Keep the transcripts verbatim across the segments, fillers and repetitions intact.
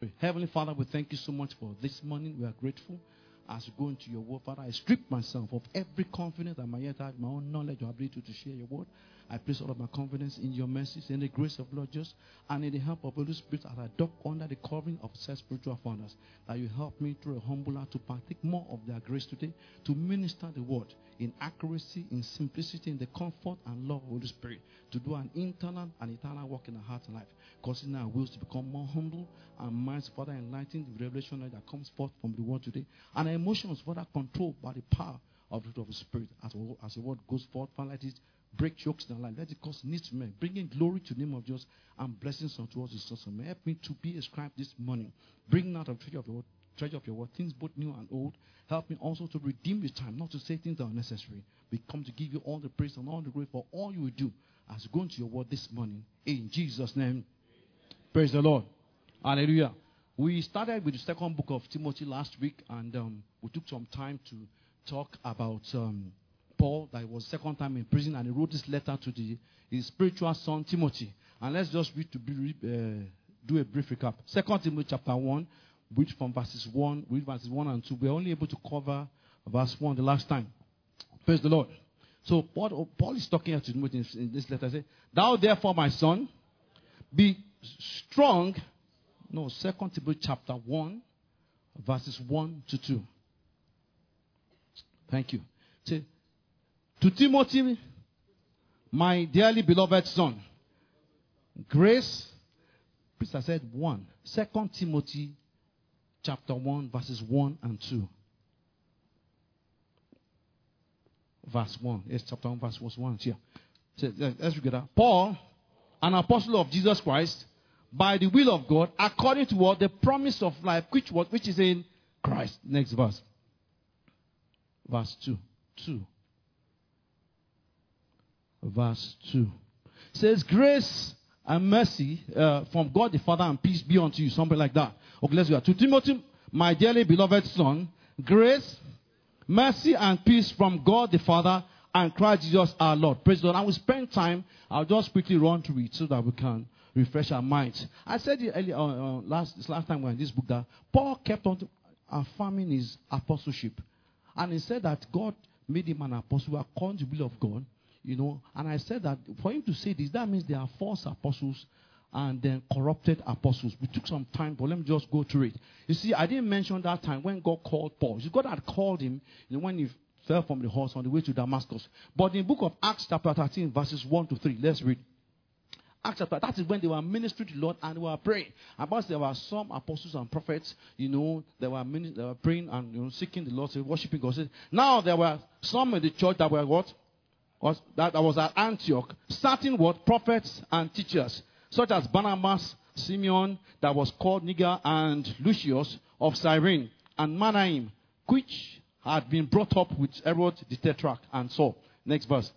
Heavenly Father, we thank you so much for this morning. We are grateful. As we go into your word, Father, I strip myself of every confidence I might yet have, my own knowledge or ability to share your word. I place all of my confidence in your mercies, in the grace of Lord Jesus, and in the help of the Holy Spirit as I dock under the covering of such spiritual founders. That you help me through a humble heart to partake more of their grace today, to minister the word in accuracy, in simplicity, in the comfort and love of the Holy Spirit, to do an internal and eternal work in our heart and life, causing our wills to become more humble and minds further enlightened with revelation that comes forth from the word today, and our emotions further controlled by the power of the, of the Spirit. As, as the word goes forth, Father, let it break yokes in our life. Let it cause needs to men, bringing glory to the name of Jesus and blessings unto us, the sons of men. Help me to be a scribe this morning, bringing out of treasure of your word, treasure of your word, things both new and old. Help me also to redeem the time, not to say things that are necessary. We come to give you all the praise and all the glory for all you will do as we go into your word this morning. In Jesus' name, praise the Lord. Hallelujah. We started with the second book of Timothy last week, and um, we took some time to talk about um, Paul, that was second time in prison, and he wrote this letter to the, his spiritual son Timothy. And let's just read to be, uh, do a brief recap. Second Timothy chapter one, read from verses one, read verses one and two. We're only able to cover verse one the last time. Praise the Lord. So Paul, Paul is talking to Timothy in, in this letter. Say, thou therefore, my son, be strong. No, Second Timothy chapter one, verses one to two. Thank you. Say, to Timothy, my dearly beloved son, grace, please I said one. Second Timothy chapter one, verses one and two. Verse one. Yes, chapter one, verse one. Here. So, let's read that. Paul, an apostle of Jesus Christ, by the will of God, according to what the promise of life, which was which is in Christ. Next verse. Verse two. Two. Verse two. Says, grace and mercy uh, from God the Father and peace be unto you. Something like that. Okay, let's go. To Timothy, my dearly beloved son, grace, mercy and peace from God the Father and Christ Jesus our Lord. Praise the Lord. And we spend time, I'll just quickly run through it so that we can refresh our minds. I said it earlier, uh, uh, last, this last time we were in this book, that Paul kept on affirming his apostleship. And he said that God made him an apostle according to the will of God. You know, and I said that for him to say this, that means there are false apostles and then corrupted apostles. We took some time, but let me just go through it. You see, I didn't mention that time when God called Paul. See, God had called him, you know, when he fell from the horse on the way to Damascus. But in the book of Acts chapter thirteen, verses one to three, let's read. Acts chapter, that is when they were ministering to the Lord and they were praying. About there were some apostles and prophets, you know, they were, mini- they were praying and you know, seeking the Lord, worshiping God. Now there were some in the church that were what? Was, that, that was at Antioch, starting what? Prophets and teachers, such as Barnabas, Simeon, that was called Niger, and Lucius of Cyrene, and Manaim, which had been brought up with Herod the Tetrarch, and so. Next verse.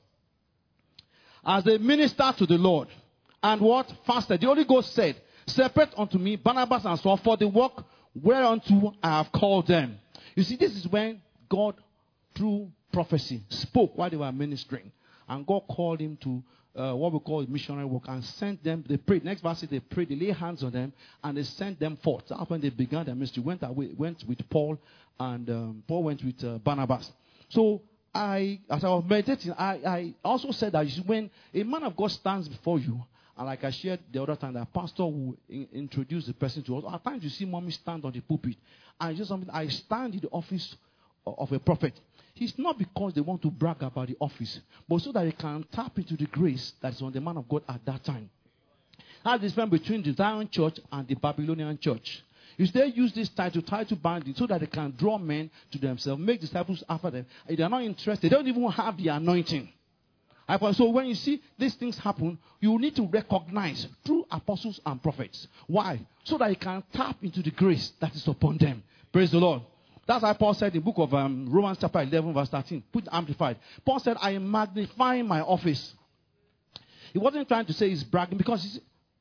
As they ministered to the Lord, and what? Fasted. The Holy Ghost said, separate unto me Barnabas and Saul for the work whereunto I have called them. You see, this is when God, through prophecy, spoke while they were ministering. And God called him to uh, what we call missionary work and sent them. They prayed. Next verse, they prayed. They laid hands on them and they sent them forth. That's when they began their ministry. Went away, went with Paul, and um, Paul went with uh, Barnabas. So I, as I was meditating, I, I also said that when a man of God stands before you, and like I shared the other time, that pastor will in, introduce the person to us. At times you see mommy stand on the pulpit, and just something. I stand in the office of a prophet. It's not because they want to brag about the office, but so that they can tap into the grace that is on the man of God at that time. That's the difference between the Zion church and the Babylonian church. Is they use this title, title banding, so that they can draw men to themselves, make disciples after them. If they are not interested, they don't even have the anointing. So when you see these things happen, you need to recognize true apostles and prophets. Why? So that you can tap into the grace that is upon them. Praise the Lord. That's why Paul said in the book of um, Romans chapter eleven verse thirteen. Put amplified. Paul said, I am magnifying my office. He wasn't trying to say he's bragging, because he's,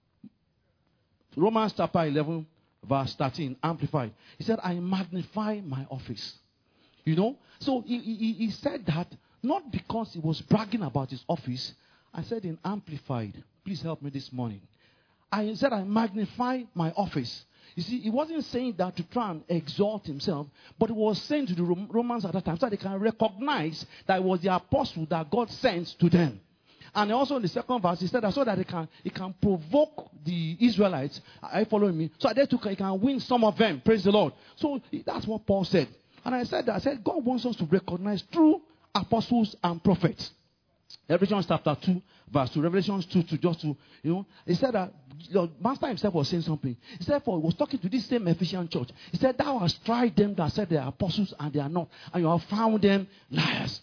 Romans chapter eleven verse thirteen, amplified. He said, I magnify my office. You know? So he, he, he said that not because he was bragging about his office. I said in amplified. Please help me this morning. I said I magnify my office. You see, he wasn't saying that to try and exalt himself, but he was saying to the Romans at that time so that they can recognize that it was the apostle that God sent to them. And also in the second verse, he said that so that he can, he can provoke the Israelites. Are you following me? So that they too can, he can win some of them. Praise the Lord. So that's what Paul said. And I said that. I said God wants us to recognize true apostles and prophets. Revelation chapter two, verse two. Revelation two, to just to, you know, he said that the master himself was saying something. He said, for he was talking to this same Ephesian church. He said, thou hast tried them that said they are apostles and they are not, and you have found them liars.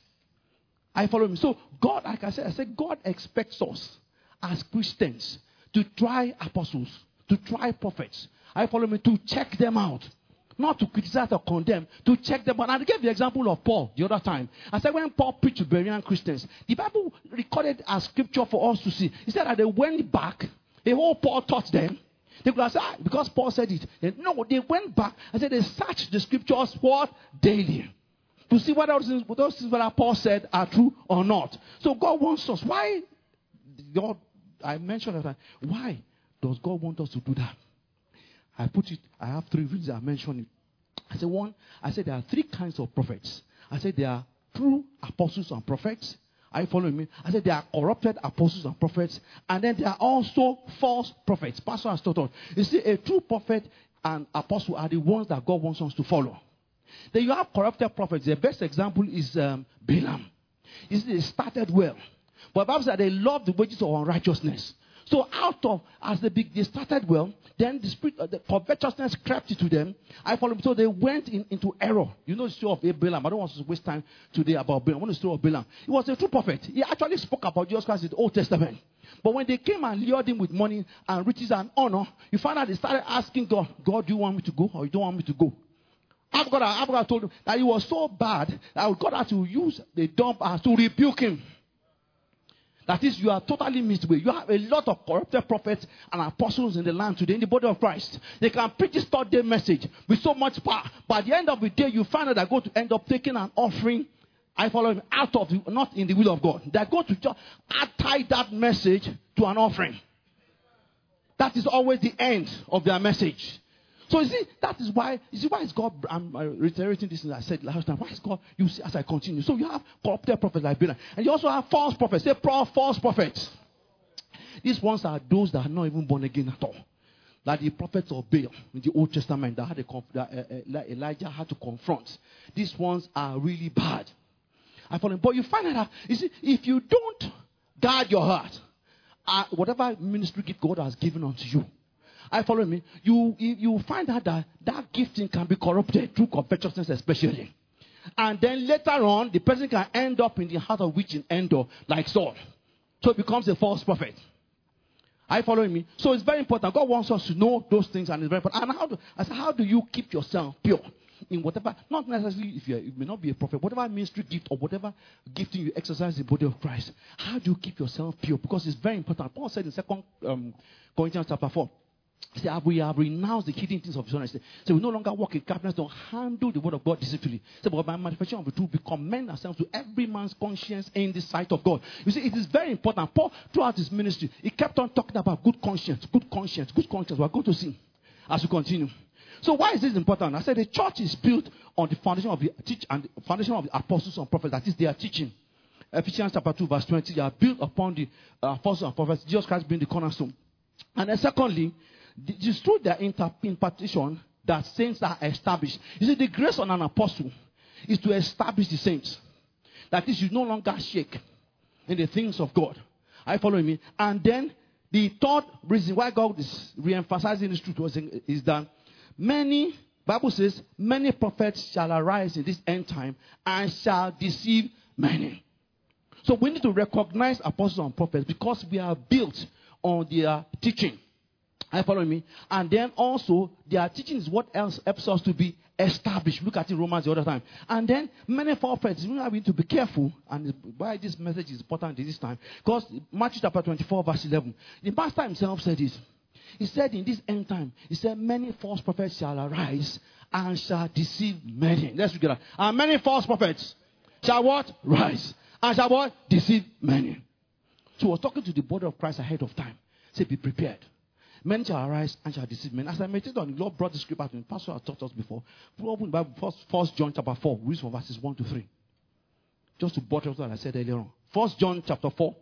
I follow me. So God, like I said, I said, God expects us as Christians to try apostles, to try prophets. I follow me, to check them out. Not to criticize or condemn, to check them out. And I gave the example of Paul the other time. I said when Paul preached to Berean Christians, the Bible recorded as scripture for us to see. He said that they went back. The whole Paul taught them. They could have said, ah, because Paul said it. They, no, they went back. I said they searched the scriptures what? Daily. To see whether those things that Paul said are true or not. So God wants us. Why? God, I mentioned that. Why does God want us to do that? I put it, I have three reasons I mentioned it. I said, one, I said there are three kinds of prophets. I said there are true apostles and prophets. Are you following me? I said there are corrupted apostles and prophets. And then there are also false prophets. Pastor has taught us. You see, a true prophet and apostle are the ones that God wants us to follow. Then you have corrupted prophets. The best example is um, Balaam. You see, they started well. But the Bible said they loved the wages of unrighteousness. So out of, as they, be, they started well, then the spirit of the covetousness crept into them. I follow them. So they went in, into error. You know the story of Balaam. I don't want to waste time today about Balaam. I want the story of Balaam. He was a true prophet. He actually spoke about Jesus Christ in the Old Testament. But when they came and lured him with money and riches and honor, you find out they started asking God, God, do you want me to go or you don't want me to go? After God, after God told him that he was so bad that God had to use the dump as to rebuke him. That is, you are totally misway. You have a lot of corrupted prophets and apostles in the land today, in the body of Christ. They can preach this third day message with so much power. But at the end of the day, you find out they're going to end up taking an offering, I follow him, out of, the, not in the will of God. They're going to just tie that message to an offering. That is always the end of their message. So you see, that is why, you see why is God, I'm reiterating this as I said last time, why is God, you see, as I continue. So you have corrupted prophets like Balaam. And you also have false prophets. Say false prophets. These ones are those that are not even born again at all. Like the prophets of Baal in the Old Testament that, had a, that uh, uh, Elijah had to confront. These ones are really bad. I follow. But you find out, you see, if you don't guard your heart, uh, whatever ministry gift God has given unto you, I follow me. You, you find out that that gifting can be corrupted through covetousness especially. And then later on, the person can end up in the heart of witch in Endor like Saul. So it becomes a false prophet. Are you following me? So it's very important. God wants us to know those things and it's very important. And how do, I said, how do you keep yourself pure? In whatever, not necessarily if you you may not be a prophet, whatever ministry gift or whatever gifting you exercise in the body of Christ, how do you keep yourself pure? Because it's very important. Paul said in Second um, Corinthians chapter four, he said, we have renounced the hidden things of dishonesty. So we no longer walk in craftiness, don't handle the word of God deceitfully. So but by manifestation of the truth, we commend ourselves to every man's conscience in the sight of God. You see, it is very important. Paul, throughout his ministry, he kept on talking about good conscience, good conscience, good conscience. We are going to see as we continue. So why is this important? I said the church is built on the foundation of the teach and the foundation of the apostles and prophets. That is, they are teaching. Ephesians chapter two, verse twenty. They are built upon the uh, apostles and prophets. Jesus Christ being the cornerstone. And then secondly, it is through their inter- impartition that saints are established. You see, the grace on an apostle is to establish the saints. That is, you no longer shake in the things of God. Are you following me? And then the third reason why God is re-emphasizing this truth was, is that many, Bible says, many prophets shall arise in this end time and shall deceive many. So we need to recognize apostles and prophets because we are built on their teaching. Are you following me? And then also, their teaching is what else helps us to be established. Look at it, Romans the other time. And then, many prophets, we need to be careful. And why this message is important this time. Because Matthew chapter twenty-four, verse eleven. The master himself said this. He said in this end time, he said, many false prophets shall arise and shall deceive many. Let's look at that. And many false prophets shall what? Rise. And shall what? Deceive many. So I was talking to the body of Christ ahead of time. Say, be prepared. Men shall arise and shall deceive men. As I meditated on, the Lord brought the scripture to me. Pastor has taught us before. Open the Bible, first, first John chapter four. We read from verses one to three. Just to buttress what I said earlier on. First John chapter four.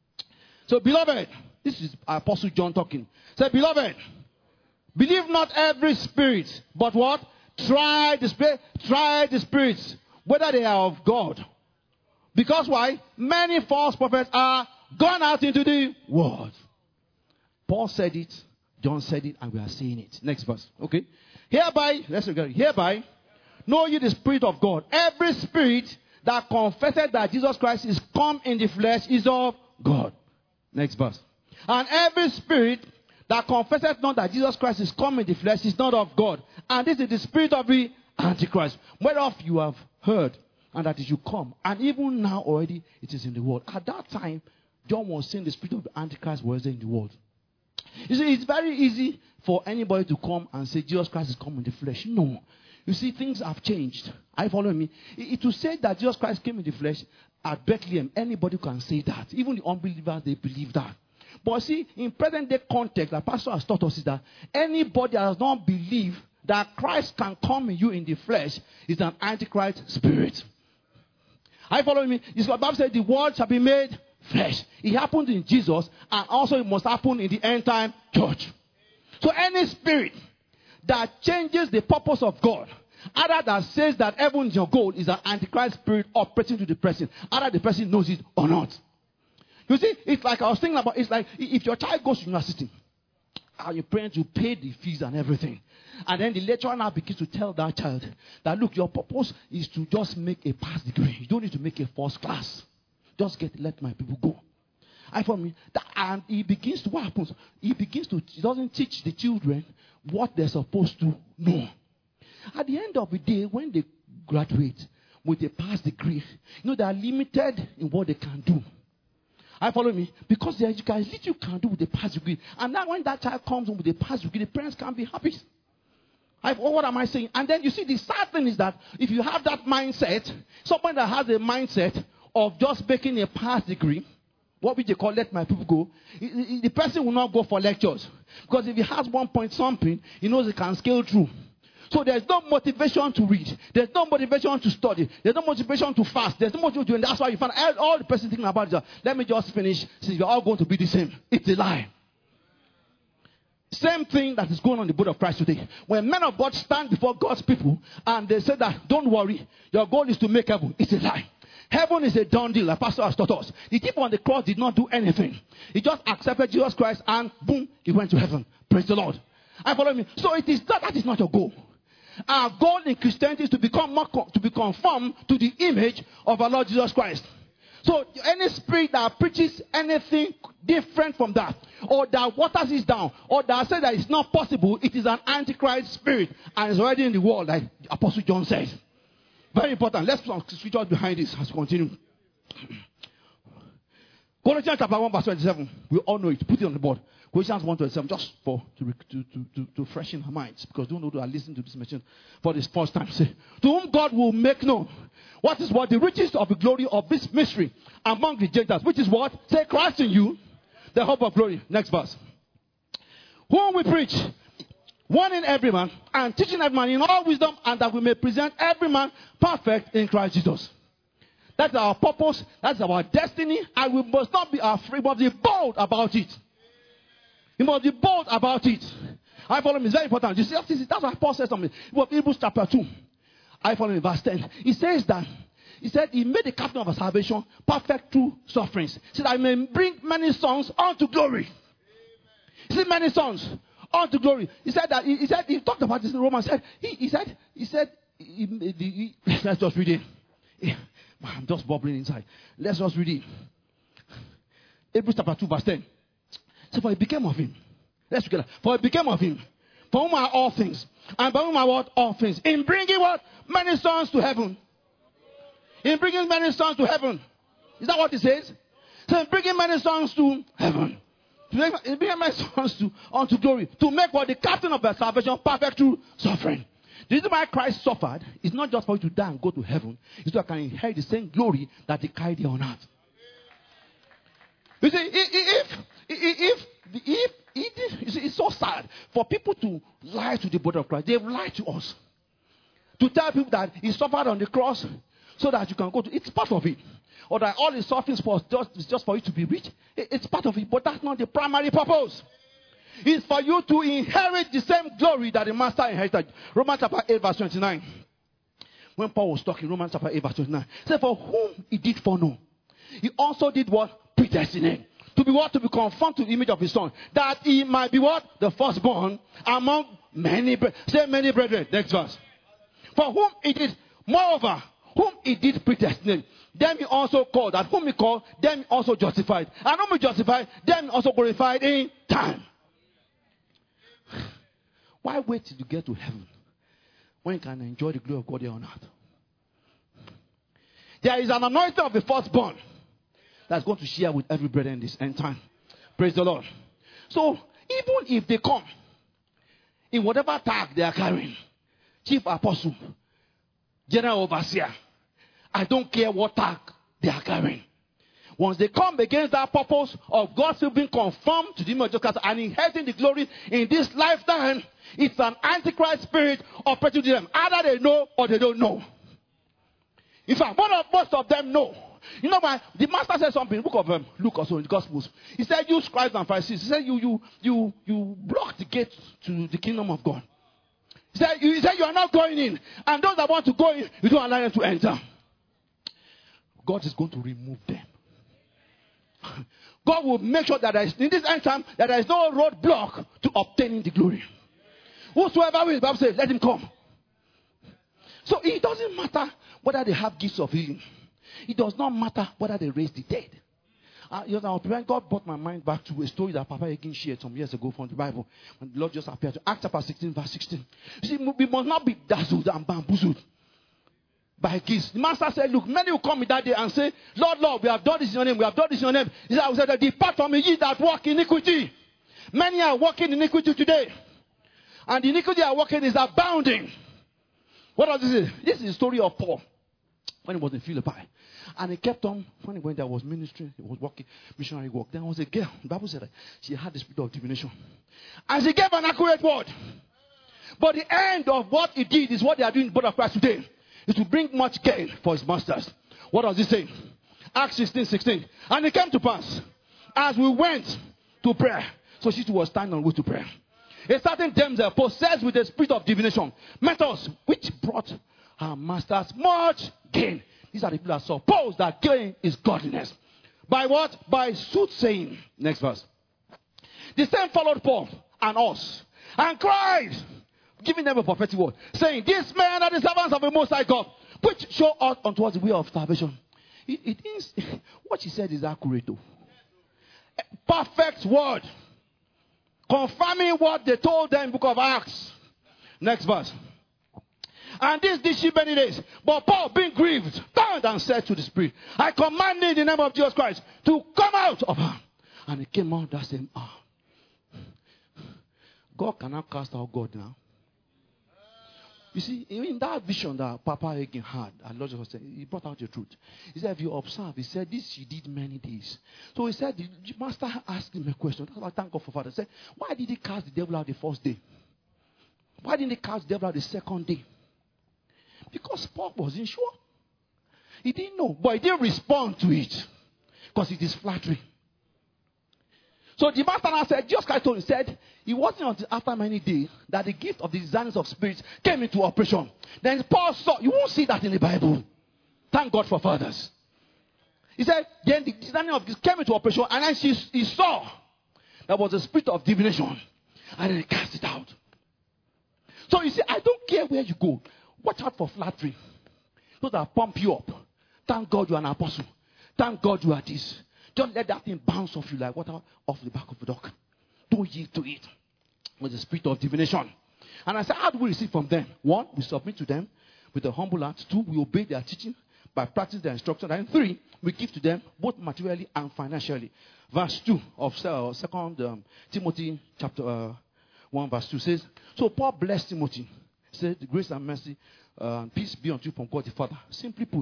So, beloved, this is Apostle John talking. Say, beloved, believe not every spirit, but what? Try the spirit, try the spirits, whether they are of God. Because why? Many false prophets are gone out into the world. Paul said it, John said it, and we are seeing it. Next verse. Okay. Hereby, let's look hereby, know ye the Spirit of God. Every spirit that confesseth that Jesus Christ is come in the flesh is of God. Next verse. And every spirit that confesseth not that Jesus Christ is come in the flesh is not of God. And this is the spirit of the Antichrist, whereof you have heard, and that it should come. And even now already it is in the world. At that time, John was saying the spirit of the Antichrist was in the world. You see, it's very easy for anybody to come and say Jesus Christ is come in the flesh. No. You see, things have changed. Are you following me? It, to say that Jesus Christ came in the flesh at Bethlehem, anybody can say that. Even the unbelievers, they believe that. But see, in present day context, the pastor has taught us is that anybody that does not believe that Christ can come in you in the flesh is an Antichrist spirit. Are you following me? It's what the Bible said, the world shall be made flesh. It happened in Jesus, and also it must happen in the end time church. So any spirit that changes the purpose of God, either that says that heaven is your goal, is an Antichrist spirit operating to the person, either the person knows it or not. You see, it's like I was thinking about, it's like if your child goes to university, and your parents will pay the fees and everything, and then the lecturer now begins to tell that child that, look, your purpose is to just make a pass degree. You don't need to make a first class. Just get, let my people go. I for me, that, and he begins to, what happens? He begins to, he doesn't teach the children what they're supposed to know. At the end of the day, when they graduate with a pass degree, you know, they are limited in what they can do. I follow me? Because there is little you can do with a pass degree. And now when that child comes home with a pass degree, the parents can't be happy. I, what am I saying? And then you see, the sad thing is that if you have that mindset, someone that has a mindset of just making a pass degree, what we call let my people go, the person will not go for lectures. Because if he has one point something, he knows he can scale through. So there's no motivation to read. There's no motivation to study. There's no motivation to fast. There's no motivation to do. And that's why you find all the person thinking about is, let me just finish since we're all going to be the same. It's a lie. Same thing that is going on in the body of Christ today. When men of God stand before God's people and they say that, don't worry, your goal is to make heaven. It's a lie. Heaven is a done deal. The pastor has taught us. The thief on the cross did not do anything. He just accepted Jesus Christ and boom, he went to heaven. Praise the Lord. I follow me. So it is that, that is not your goal. Our goal in Christianity is to become more, to be conformed to the image of our Lord Jesus Christ. So any spirit that preaches anything different from that, or that waters it down, or that says that it's not possible, it is an Antichrist spirit, and it's already in the world, like Apostle John says. Very important. Let's put some scriptures behind this as we continue. Colossians chapter one verse twenty-seven. We all know it. Put it on the board. Colossians one twenty-seven, just for to, to, to, to, to freshen our minds, because don't know who are listening to this message for this first time. Say, to whom God will make known what is what the riches of the glory of this mystery among the Gentiles, which is what? Say, Christ in you, the hope of glory. Next verse. Whom we preach, warning every man and teaching every man in all wisdom, and that we may present every man perfect in Christ Jesus. That's our purpose. That's our destiny, and we must not be afraid, but be bold about it. You must be bold about it. I follow me. It's very important. You see, that's why Paul says something. Hebrews chapter two. I follow me. Verse ten. He says that, he said, he made the captain of our salvation perfect through sufferings, so that I may bring many sons unto glory. He said, many sons unto glory. He said that, he, he said, he talked about this in Romans. Said, he, he said, he said, he, he, he, let's just read it. I'm just bubbling inside. Let's just read it. Hebrews chapter two, verse ten. So for it became of him. Let's together. For it became of him. For whom are all things. And by whom are what? All things. In bringing what? Many sons to heaven. In bringing many sons to heaven. Is that what it says? So in bringing many sons to heaven. In bringing many sons to, unto glory. To make what? The captain of their salvation perfect through suffering. The reason why Christ suffered is not just for you to die and go to heaven. It's so I can inherit the same glory that he carried here on earth. You see, if, if, if, if, if you see, it's so sad for people to lie to the body of Christ. They've lied to us. To tell people that he suffered on the cross so that you can go to, it's part of it. Or that all his suffering is for just, is just for you to be rich. It's part of it, but that's not the primary purpose. It's for you to inherit the same glory that the master inherited. Romans chapter eight verse twenty-nine. When Paul was talking, Romans chapter eight verse twenty-nine. Said, for whom he did foreknow, he also did what? Predestinate. To be what? To be conformed to the image of his son. That he might be what? The firstborn among many brethren. Say many brethren. Next verse. For whom he did, moreover, whom he did predestinate, them he also called. And whom he called, them he also justified. And whom he justified, them he also glorified in time. Why wait till you get to heaven when you can enjoy the glory of God here on earth? There is an anointing of the firstborn that's going to share with every brother in this end time. Praise the Lord. So, even if they come in whatever tag they are carrying, chief apostle, general overseer, I don't care what tag they are carrying. Once they come against that purpose of God's will being conformed to the image of Christ and inheriting the glory in this lifetime, it's an antichrist spirit operating to them. Either they know or they don't know. In fact, most of them know. You know why? The master said something in the book of um, Luke also in the Gospels. He said, you scribes and Pharisees, he said, you you you you block the gate to the kingdom of God. He said, you, he said, you are not going in. And those that want to go in, you don't allow them to enter. God is going to remove them. God will make sure that there is, in this end time, that there is no roadblock to obtaining the glory. Whosoever will, the Bible says, let him come. So it doesn't matter whether they have gifts of healing. It does not matter whether they raise the dead. Uh, you know, God brought my mind back to a story that Papa Hagin shared some years ago from the Bible. When the Lord just appeared to Acts chapter sixteen, verse sixteen. You see, we must not be dazzled and bamboozled by gifts. The master said, look, many will come in that day and say, Lord, Lord, we have done this in your name, we have done this in your name. He said, said depart from me, ye that walk in iniquity. Many are walking in iniquity today. And the iniquity are walking is abounding. What does this say? This is the story of Paul when he was in Philippi. And he kept on, when he went there, was ministry, he was working, missionary work. There was a girl, the Bible said that she had the spirit of divination. And she gave an accurate word. But the end of what he did is what they are doing in the body of Christ today. Is to bring much gain for his masters. What does he say? Acts sixteen, sixteen. And it came to pass, as we went to prayer, so she was standing on way to prayer. A certain damsel possessed with the spirit of divination met us, which brought her masters much gain. These are the people that suppose that gain is godliness. By what? By soothsaying. Next verse. The same followed Paul and us and cried, giving them a prophetic word, saying, these men are the servants of the Most High God, which show us unto us the way of salvation. It, it is, what she said is accurate though. Perfect word. Confirming what they told them in the book of Acts. Next verse. And this did she many days. But Paul, being grieved, turned and said to the spirit, I command thee in the name of Jesus Christ to come out of her. And it came out that same hour. God cannot cast out God now. You see, in that vision that Papa Hagin had, and Lord Jesus said, he brought out the truth. He said, if you observe, he said, this she did many days. So he said, the master asked him a question. That's why I thank God for Father. He said, why did he cast the devil out the first day? Why didn't he cast the devil out the second day? Because Paul wasn't sure. He didn't know, but he didn't respond to it. Because it is flattery. So the master now said, just Christ told him, said, it wasn't until after many days that the gift of the discerning of spirits came into operation. Then Paul saw, you won't see that in the Bible. Thank God for fathers. He said, then the discerning of gifts came into operation, and then she, he saw there was a spirit of divination, and then he cast it out. So you see, I don't care where you go. Watch out for flattery. Those that pump you up. Thank God you are an apostle. Thank God you are this. Don't let that thing bounce off you like water off the back of the dog. Don't yield to it with the spirit of divination. And I said, how do we receive from them? One, we submit to them with a humble heart. Two, we obey their teaching by practicing their instruction. And three, we give to them both materially and financially. Verse two of uh, Second um, Timothy chapter uh, one, verse two says, so Paul blessed Timothy. He said, the grace and mercy uh, and peace be unto you from God the Father. Simply put,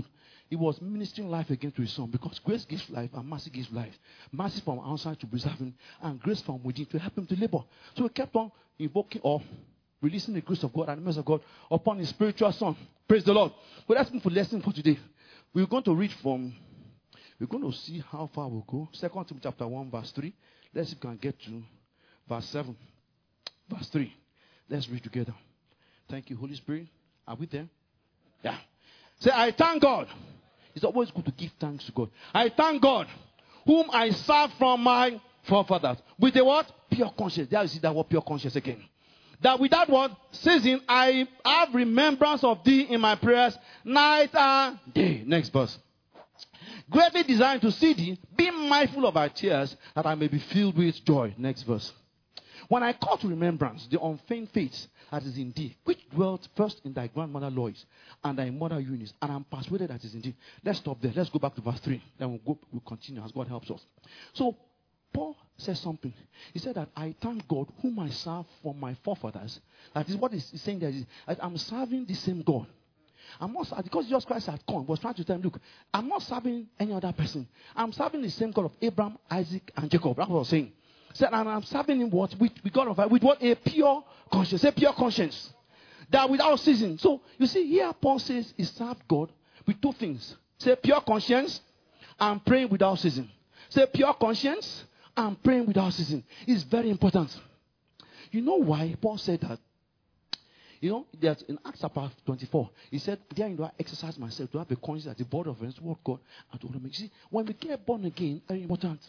he was ministering life again to his son, because grace gives life and mercy gives life. Mercy from outside to preserve him, and grace from within to help him to labor. So he kept on invoking or releasing the grace of God and the mercy of God upon his spiritual son. Praise the Lord. But that's for lesson for today. We're going to read from, we're going to see how far we'll go. Second Timothy chapter one, verse three. Let's see if we can get to verse seven. Verse three. Let's read together. Thank you, Holy Spirit. Are we there? Yeah. Say, I thank God. It's always good to give thanks to God. I thank God, whom I serve from my forefathers. With a what? Pure conscience. There you see that word, pure conscience again. That without what? Ceasing, I have remembrance of thee in my prayers, night and day. Next verse. Greatly desiring to see thee, be mindful of thy tears, that I may be filled with joy. Next verse. When I call to remembrance the unfeigned faith that is in thee, which dwelt first in thy grandmother Lois and thy mother Eunice, and I'm persuaded that is in thee. Let's stop there. Let's go back to verse three. Then we'll go. We'll continue as God helps us. So Paul says something. He said that I thank God whom I serve from my forefathers. That is what he's saying there. Is I'm serving the same God. I'm not, because Jesus Christ had come, was trying to tell him, look, I'm not serving any other person. I'm serving the same God of Abraham, Isaac, and Jacob. That's what I was saying. Said, and I'm serving him what? With, with God of with what? A pure conscience. Say pure conscience. That without ceasing. So you see here Paul says he served God with two things. Say pure conscience and praying without ceasing. Say pure conscience and praying without ceasing. It's very important. You know why Paul said that? You know, that in Acts chapter twenty-four, he said, there do I exercise myself to have a conscience at the border of friends, what God and to make. See, when we get born again, very important.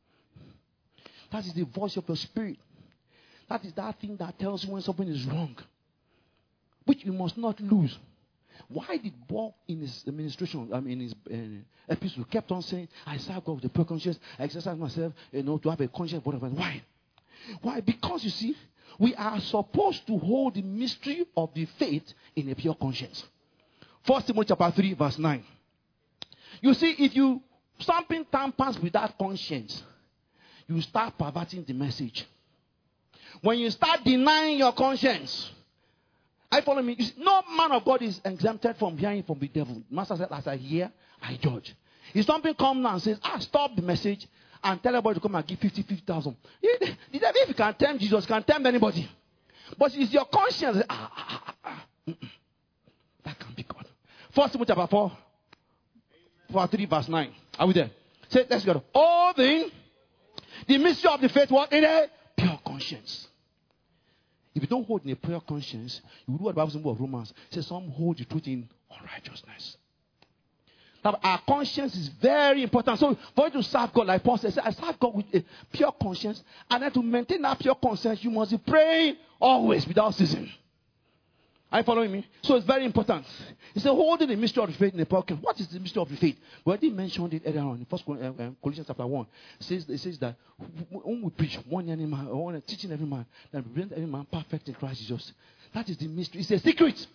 That is the voice of your spirit. That is that thing that tells you when something is wrong, which you must not lose. Why did Paul in his administration, I mean, in his uh, epistle, kept on saying, I serve God with a pure conscience, I exercise myself, you know, to have a conscience. Why? Why? Because you see, we are supposed to hold the mystery of the faith in a pure conscience. First Timothy chapter three, verse nine. You see, if you something tampers with that conscience, you start perverting the message. When you start denying your conscience, I follow me. See, no man of God is exempted from hearing from the devil. Master said, as I hear, I judge. If something comes now and says, ah, stop the message and tell everybody to come and give fifty, fifty thousand. The devil, if you can tempt Jesus, can tempt anybody. But it's your conscience. Ah, ah, ah, ah. That can't be God. First Timothy chapter four, four, three, verse nine. Are we there? Say, let's go. All the The mystery of the faith was in a pure conscience. If you don't hold in a pure conscience, you will do what the Bible says in the book of Romans. It says some hold the truth in unrighteousness. Now, our conscience is very important. So for you to serve God, like Paul says, I serve God with a pure conscience. And then to maintain that pure conscience, you must be praying always without ceasing. Are you following me? So it's very important. He said, holding the mystery of the faith in the pocket. What is the mystery of the faith? We already mentioned it earlier on in First Corinthians chapter one. It says, it says that when we preach one any man, or teaching every man, that we bring every man perfect in Christ Jesus. That is the mystery. It's a secret.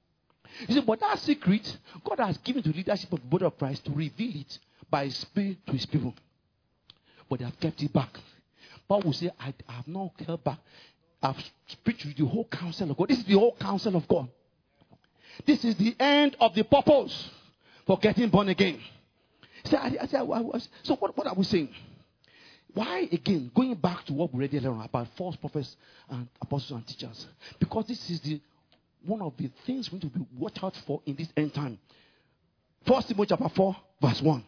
He said, but that secret, God has given to leadership of the body of Christ to reveal it by His Spirit to His people. But they have kept it back. Paul will say, I, I have not held back. I've preached to you the whole counsel of God. This is the whole counsel of God. This is the end of the purpose for getting born again. So, I, I, I, I, so what, what are we saying? Why, again, going back to what we already learned about false prophets and apostles and teachers? Because this is the one of the things we need to be watch out for in this end time. First Timothy chapter four, verse one.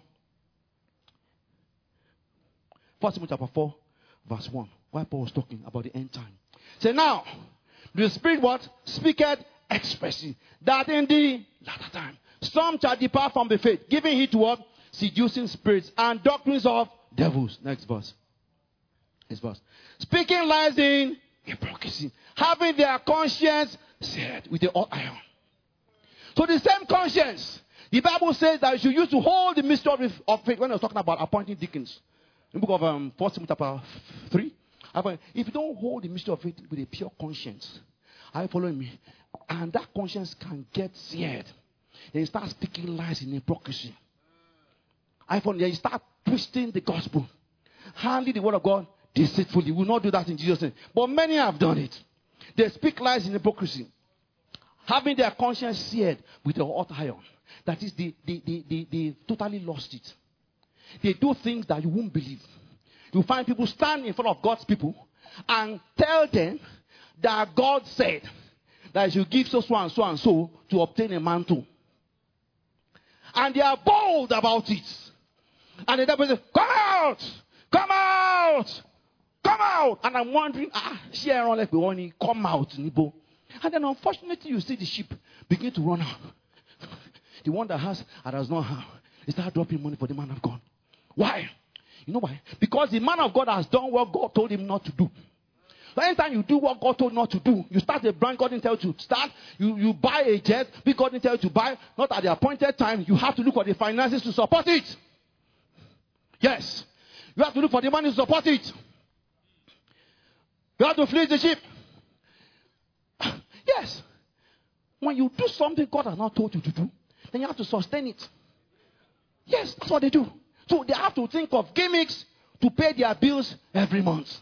First Timothy chapter four, verse one. Why Paul was talking about the end time. Say now, the Spirit what? Speaketh expressly, that in the latter time some shall depart from the faith, giving heed to what? Seducing spirits and doctrines of devils. Next verse. Next verse. Speaking lies in hypocrisy, having their conscience seared with the hot iron. So the same conscience, the Bible says that you used to hold the mystery of, of faith when I was talking about appointing deacons. In the book of um, First Timothy chapter three. If you don't hold the mystery of faith with a pure conscience, are you following me? And that conscience can get seared. Then you start speaking lies in hypocrisy. I found you start twisting the gospel, handling the word of God deceitfully. We will not do that in Jesus' name. But many have done it. They speak lies in hypocrisy, having their conscience seared with a hot iron. That is, they, they, they, they, they totally lost it. They do things that you won't believe. You find people stand in front of God's people and tell them that God said that you give so, so and so and so to obtain a mantle. And they are bold about it. And the devil says, come out! Come out! Come out! And I'm wondering, ah, share on like we want to come out, Nibo. And then unfortunately you see the sheep begin to run out. The one that has and does not have, they start dropping money for the man of God. Why? You know why? Because the man of God has done what God told him not to do. So anytime you do what God told not to do, you start a brand God didn't tell you to start, you, you buy a jet, because God didn't tell you to buy, not at the appointed time, you have to look for the finances to support it. Yes. You have to look for the money to support it. You have to fleece the sheep. Yes. When you do something God has not told you to do, then you have to sustain it. Yes, that's what they do. So they have to think of gimmicks to pay their bills every month.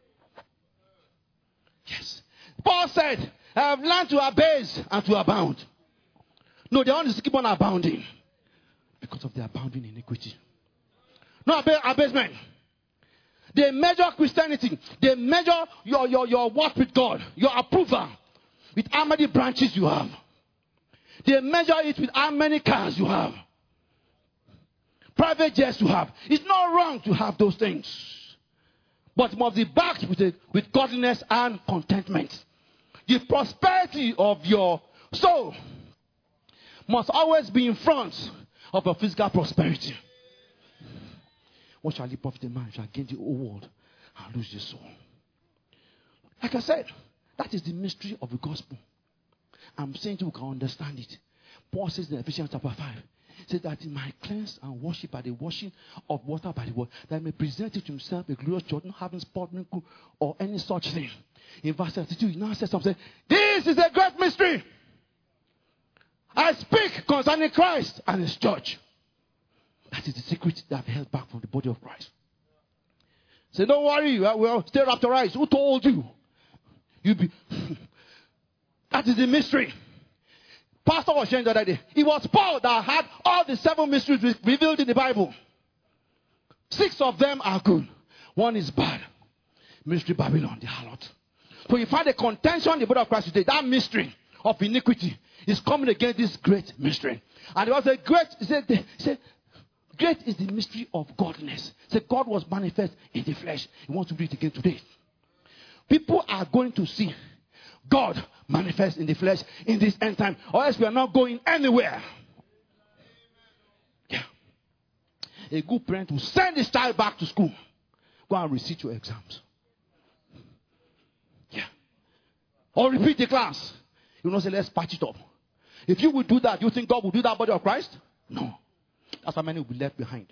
Yes. Paul said, I have learned to abase and to abound. No, they want to keep on abounding because of their abounding iniquity. No abasement. They measure Christianity. They measure your, your, your work with God, your approval, with how many branches you have. They measure it with how many cars you have. Private jets you have. It's not wrong to have those things. But it must be backed with, a, with godliness and contentment. The prosperity of your soul must always be in front of your physical prosperity. What shall he profit a man shall gain the whole world and lose his soul? Like I said, that is the mystery of the gospel. I'm saying you can understand it. Paul says in Ephesians chapter five, he says that he might cleanse and worship by the washing of water by the word, that he may present it to himself a glorious church, not having spot, wrinkle, or any such thing. In verse thirty-two, he now says something. This is a great mystery. I speak concerning Christ and his church. That is the secret that I've held back from the body of Christ. Say, don't worry, we'll stay rapturized. Who told you? You be. That is the mystery. Pastor was sharing the other day. It was Paul that had all the seven mysteries revealed in the Bible. Six of them are good. One is bad. Mystery Babylon, the harlot. So you find a contention in the body of Christ today. That mystery of iniquity is coming against this great mystery. And it was a great, he said, he said great is the mystery of godliness. He said God was manifest in the flesh. He wants to read it again today. People are going to see God manifest in the flesh in this end time, or else we are not going anywhere. Yeah. A good parent will send his child back to school. Go and resit your exams. Yeah. Or repeat the class. You know, say, let's patch it up. If you would do that, you think God will do that body of Christ? No. That's how many will be left behind.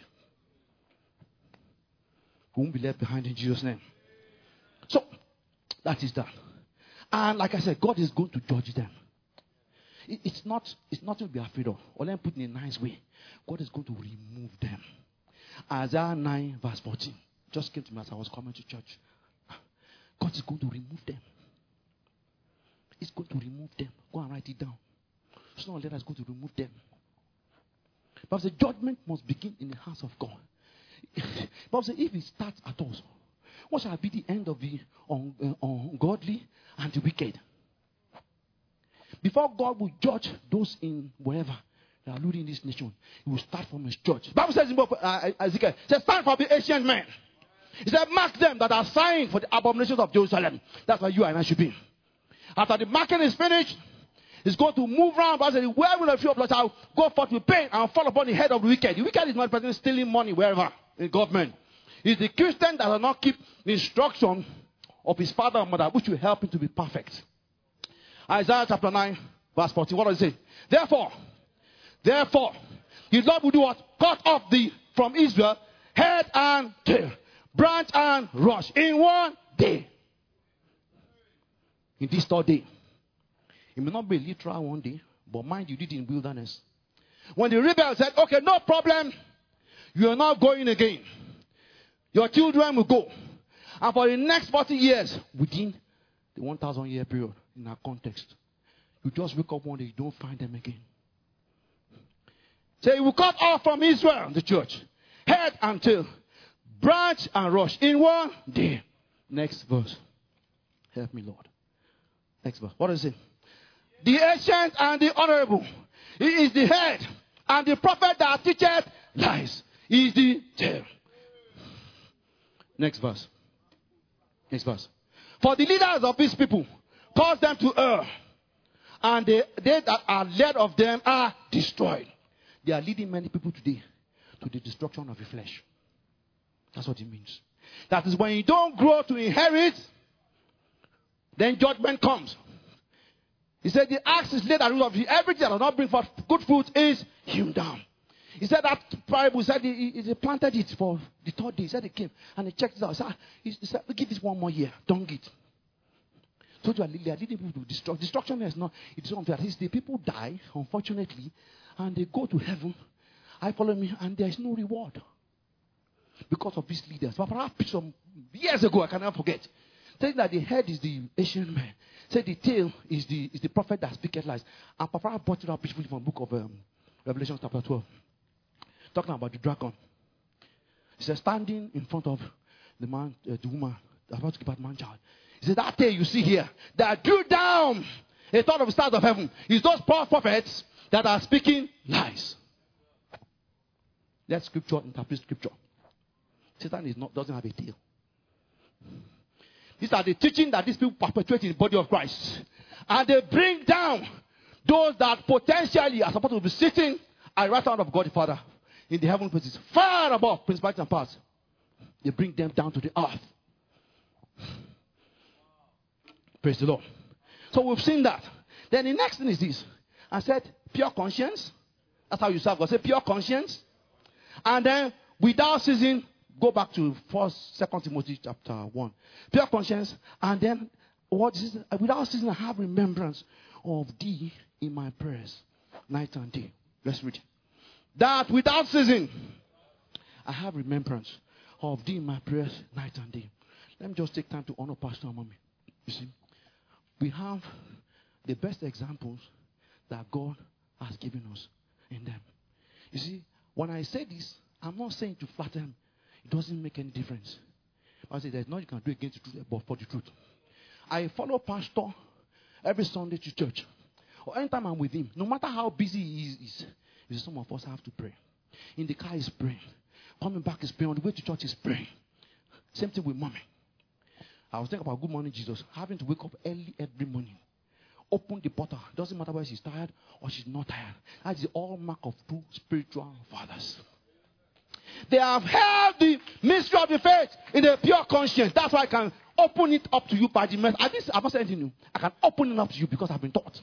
We won't be left behind in Jesus' name. So, that is that. And like I said, God is going to judge them. It, it's not, it's nothing to be afraid of. Or let me put it in a nice way. God is going to remove them. Isaiah nine verse fourteen. Just came to me as I was coming to church. God is going to remove them. He's going to remove them. Go and write it down. Sooner or later, He's going to remove them. But the judgment must begin in the house of God. But if it starts at us, what shall be the end of the un- uh, ungodly and the wicked? Before God will judge those in wherever that are looting this nation, He will start from His church. The Bible says in uh, Ezekiel, it says, stand for the ancient men. He said, mark them that are signed for the abominations of Jerusalem. That's where you and I should be. After the marking is finished, He's going to move around. But said, where will the few of blood shall go forth with pain and fall upon the head of the wicked? The wicked is not the person stealing money wherever in government. It's the Christian that does not keep the instruction of his father and mother, which will help him to be perfect. Isaiah chapter nine, verse fourteen. What does it say? Therefore, therefore, the Lord will do what? Cut off the from Israel head and tail, branch and rush in one day. In this third day. It may not be literal one day, but mind you did in wilderness. When the rebel said, okay, no problem, you are not going again. Your children will go. And for the next forty years, within the one thousand year period, in our context, you just wake up one day, you don't find them again. Say, he will cut off from Israel, the church, head and tail, branch and rush in one day. Next verse. Help me, Lord. Next verse. What is it? The ancient and the honorable. He is the head. And the prophet that teacheth lies. He is the tail. Next verse. Next verse. For the leaders of these people cause them to err. And they, they that are led of them are destroyed. They are leading many people today to the destruction of the flesh. That's what it means. That is when you don't grow to inherit, then judgment comes. He said the axe is laid at the root of the everything that does not bring forth good fruit is hewn down. He said that parable, he said he, he, he planted it for the third day. He said he came and he checked it out. He said, he said we give this one more year. Don't get. So they are leading people to destruction. Destruction is not, it's not that. It's the people die, unfortunately, and they go to heaven. I follow me, and there is no reward. Because of these leaders. But perhaps some years ago, I cannot forget. Saying that the head is the ancient man. Say the tail is the is the prophet that speaketh lies. And Papa brought it up beautifully from the book of um, Revelation chapter twelve. Talking about the dragon. He said, standing in front of the man, uh, the woman, about to give birth man child. He said, that tail you see here, that drew down a third of the stars of heaven, is those poor prophets that are speaking lies. Let scripture interpret scripture. Satan is not, doesn't have a tail. These are the teaching that these people perpetuate in the body of Christ. And they bring down those that potentially are supposed to be sitting at the right hand of God the Father in the heavenly places, far above principalities and powers. They bring them down to the earth. Praise the Lord. So we've seen that. Then the next thing is this. I said, pure conscience. That's how you serve God. Say, pure conscience. And then, without ceasing, go back to First, Second Timothy chapter one. Pure conscience. And then, what is it? Without ceasing, I have remembrance of thee in my prayers, night and day. Let's read. That without ceasing, I have remembrance of thee in my prayers, night and day. Let me just take time to honor Pastor and Mommy. You see, we have the best examples that God has given us in them. You see, when I say this, I'm not saying to flatter him. It doesn't make any difference. I say there's nothing you can do against the truth, but for the truth. I follow Pastor every Sunday to church. Or anytime I'm with him, no matter how busy he is, is some of us have to pray. In the car, he's praying. Coming back, he's praying. On the way to church, he's praying. Same thing with Mommy. I was thinking about Good Morning Jesus, having to wake up early every morning. Open the portal. Doesn't matter whether she's tired or she's not tired. That is all mark of true spiritual fathers. They have held the mystery of the faith in a pure conscience. That's why I can open it up to you by the message. I didn't, I'm not saying anything new. I can open it up to you because I've been taught.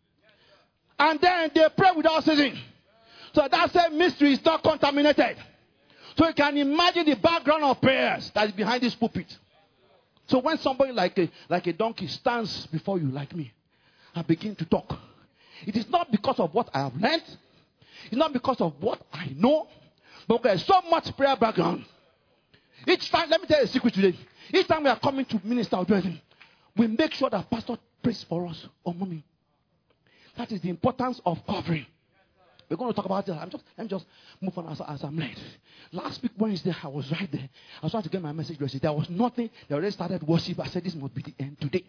And then they pray without ceasing. So that same mystery is not contaminated. So you can imagine the background of prayers that is behind this pulpit. So when somebody like a, like a donkey stands before you like me and begin to talk, it is not because of what I have learned. It's not because of what I know. But there's so much prayer background. Each time, let me tell you a secret today. Each time we are coming to minister or do anything, we make sure that pastor prays for us or mommy. That is the importance of covering. We're going to talk about it. I'm just, let me just move on as, as I'm led. Last week, Wednesday, I was right there. I was trying to get my message ready. There was nothing. They already started worship. I said, this must be the end today.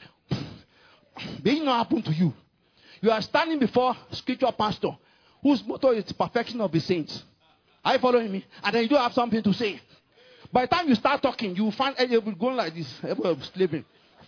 May it not happen to you. You are standing before a spiritual pastor whose motto is the perfection of the saints. Are you following me? And then you do have something to say. By the time you start talking, you will find everybody going like this. Everybody was slaving.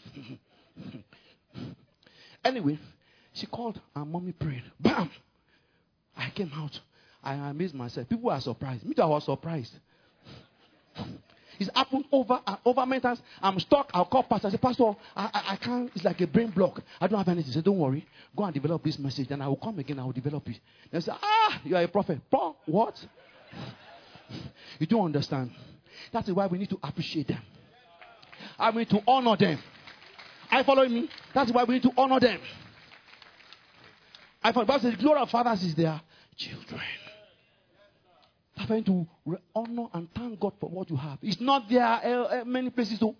Anyway, she called and mommy prayed. Bam! I came out. I amazed myself. People were surprised. Me too, I was surprised. It's happened over and over many times. I'm stuck. I'll call pastor. I say, Pastor, I, I, I can't. It's like a brain block. I don't have anything. He said, don't worry. Go and develop this message. Then I will come again. I will develop it. They say, ah, you are a prophet. Paul, what? You don't understand. That's why we need to appreciate them. I mean to honor them. Are you following me? That's why we need to honor them. I thought the glory of fathers is their children. I'm trying to honor and thank God for what you have. It's not there uh, uh, many places though.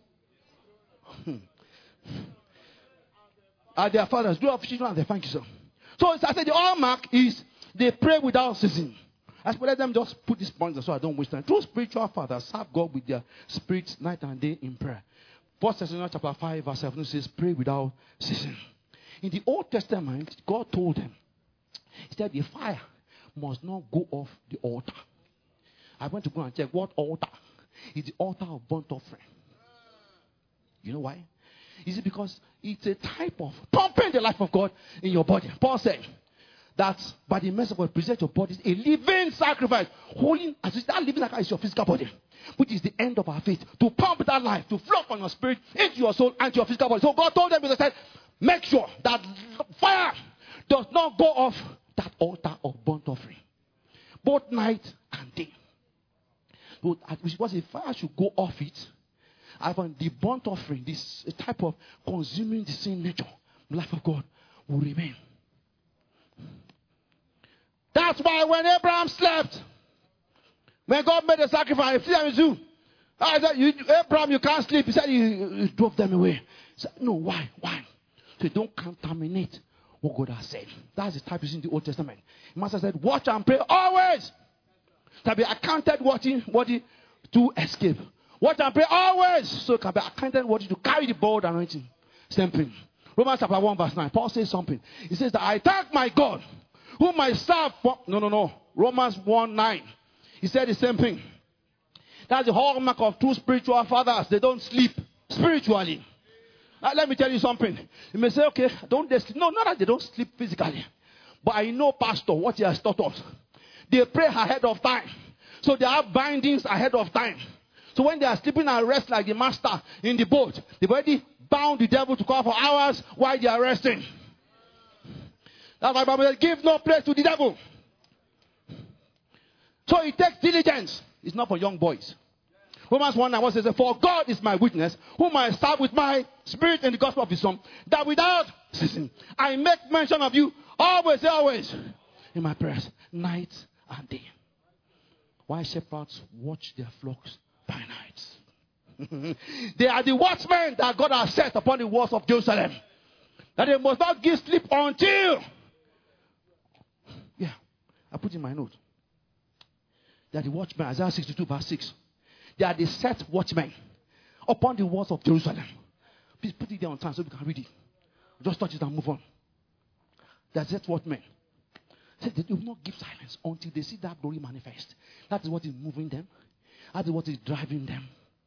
Are their fathers, glory of children, and they thank you, sir. So I said the hallmark is They pray without ceasing. I suppose let them just put these points so I don't waste time. True spiritual fathers serve God with their spirits night and day in prayer. First Thessalonians chapter five verse seven says, pray without ceasing. In the Old Testament, God told them, he said the fire must not go off the altar. I went to go and check what altar. It's the altar of burnt offering. You know why? Is it because it's a type of pumping the life of God in your body? Paul said that by the mercy of God, present your bodies a living sacrifice, holy as if that living sacrifice is your physical body, which is the end of our faith, to pump that life, to flow from your spirit into your soul and to your physical body. So God told them, he said, make sure that fire does not go off that altar of burnt offering, both night and day. So, because if fire should go off it, I find the burnt offering, this type of consuming the same nature, the life of God will remain. That's why when Abraham slept, when God made a sacrifice, I said, you, Abraham, you can't sleep. He said, he, he drove them away. He said, no, why? Why? So don't contaminate what God has said. That's the type you see in the Old Testament. Master said, watch and pray always. To be accounted worthy, worthy to escape. Watch and pray always. So it can be accounted worthy to carry the bold anointing. Same thing. Romans chapter one verse nine. Paul says something. He says that I thank my God, whom I serve for. No, no, no. Romans one nine. He said the same thing. That's the hallmark of true spiritual fathers. They don't sleep spiritually. Uh, let me tell you something. You may say, okay, don't they sleep? No, not that they don't sleep physically. But I know, Pastor, what he has taught us. They pray ahead of time. So they have bindings ahead of time. So when they are sleeping and rest like the master in the boat, they've already bound the devil to call for hours while they are resting. That's why the Bible says, give no place to the devil. So it takes diligence. It's not for young boys. Romans one nine says, for God is my witness, whom I serve with my spirit in the gospel of his son, that without ceasing I make mention of you always, always in my prayers, night and day. Why shepherds watch their flocks by night? They are the watchmen that God has set upon the walls of Jerusalem, that they must not give sleep until. Yeah, I put in my note. They are the watchmen, Isaiah sixty-two verse six. They are the set watchmen upon the walls of Jerusalem. Please put it there on time so we can read it. Just touch it and move on. They are set watchmen. They will not give silence until they see that glory manifest. That is what is moving them. That is what is driving them.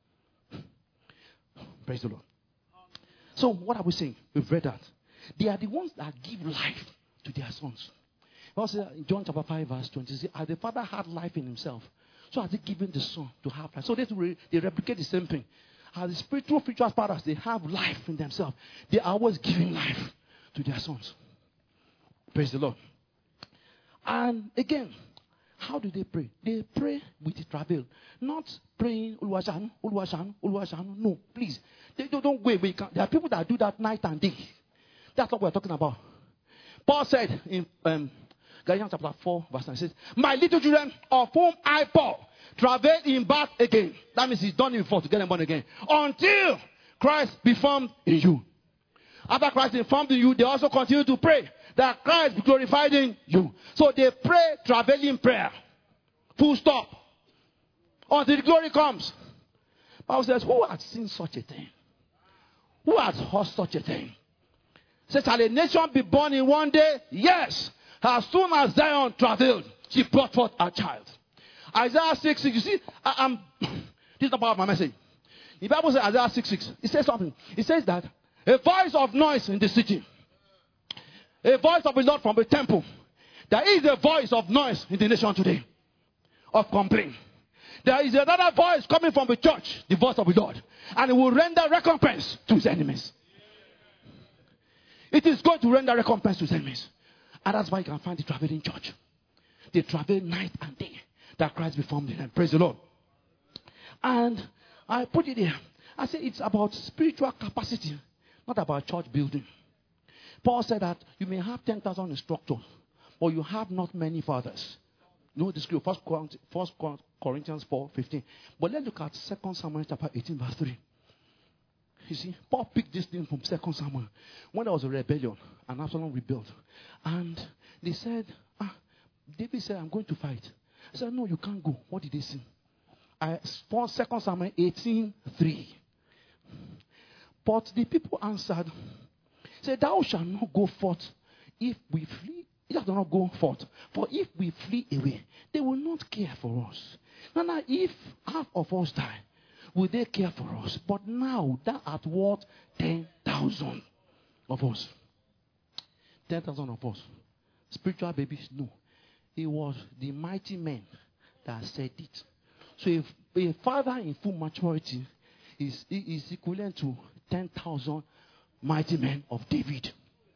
Praise the Lord. So what are we saying? We've read that. They are the ones that give life to their sons. Also in John chapter five verse twenty, as the Father had life in himself, so has he given the Son to have life. So they, re- they replicate the same thing. As the spiritual spiritual fathers, they have life in themselves. They are always giving life to their sons. Praise the Lord. And again, how do they pray? They pray with travail. Not praying, Uluwashanu, Uluwashanu, Uluwashanu. No, please. They don't, don't go away. There are people that do that night and day. That's what we're talking about. Paul said in um, Galatians chapter four, verse nine, says, my little children, of whom I, Paul, travail in birth again. That means he's done it before to get them born again. Until Christ be formed in you. After Christ is formed in you, they also continue to pray that Christ be glorified in you. So they pray traveling prayer. Full stop. Until the glory comes. Bible says, who has seen such a thing? Who has heard such a thing? Says, shall a nation be born in one day? Yes. As soon as Zion traveled, she brought forth a child. Isaiah six six. You see, I, I'm, this is not part of my message. The Bible says, Isaiah six six. It says something. It says that a voice of noise in the city. A voice of the Lord from the temple. There is a voice of noise in the nation today. Of complaint. There is another voice coming from the church. The voice of the Lord. And it will render recompense to his enemies. It is going to render recompense to his enemies. And that's why you can find the traveling church. They travel night and day. That Christ be formed in them. Praise the Lord. And I put it there. I say it's about spiritual capacity. Not about church building. Paul said that you may have ten thousand instructors, but you have not many fathers. No, the scripture, First Corinthians four fifteen. But let's look at Second Samuel chapter eighteen, verse three. You see, Paul picked this thing from Second Samuel. When there was a rebellion, and Absalom rebelled. And they said, ah, David said, I'm going to fight. I said, no, you can't go. What did they say? I, Second Samuel eighteen three. But the people answered, said, thou shalt not go forth if we flee. Thou shalt not go forth. For if we flee away, they will not care for us. Now, now if half of us die, will they care for us? But now, that at what? ten thousand of us. ten thousand of us. Spiritual babies? No. It was the mighty men that said it. So if a father in full maturity is, is equivalent to ten thousand mighty men of David.